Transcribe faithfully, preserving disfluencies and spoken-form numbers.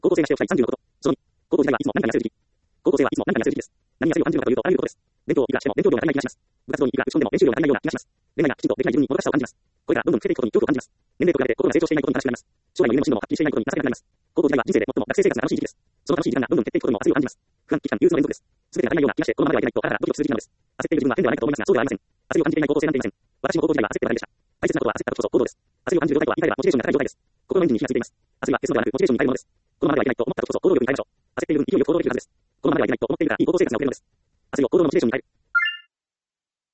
高校生がしておきたいさんじゅうのこと。そのに、高校時代はいつも何かに焦る時期。高校生はいつも何かに焦る時期です。何に焦りを感じるのかというと、あらゆることです。勉強をいくらしても勉強量が足りない気がします。部活動にいくら打ち込んでも練習量が足りないような気がします。恋愛がきちんとできない自分にもどかしさを感じます。これがどんどん増えていくことに恐怖を感じます。年齢と比べて心が成長していないことに悲しくなります。将来の夢も進路もはっきりしていないことに情けなくなります。高校時代は人生で最も学生生活が楽しい時期です。その楽しい時間がどんどん減っていくことにも焦りを感じます。不安、期間、憂鬱の連続です。すべてが足りないような気がして、このままではいけないとだらだらドキドキする時期なのです。焦っている自分は変ではないかと思いますが、そうではありません。焦りを感じていない高校生なんていません。私も高校時代は焦ってばかりでした。大切なことは焦った時こそ行動です。焦りを感じる状態とは言い換えればモチベーションが高い状態です。心のエンジンに火がついています。焦りは鉄のではなくモチベーションに変えるものです。このままではいけないと思った時こそ行動力に変えましょう。焦っている分、勢いよく行動できるはずです。このままではいけないと思っているからいい高校生活が送れるのです。焦りを行動のモチベーションに変える。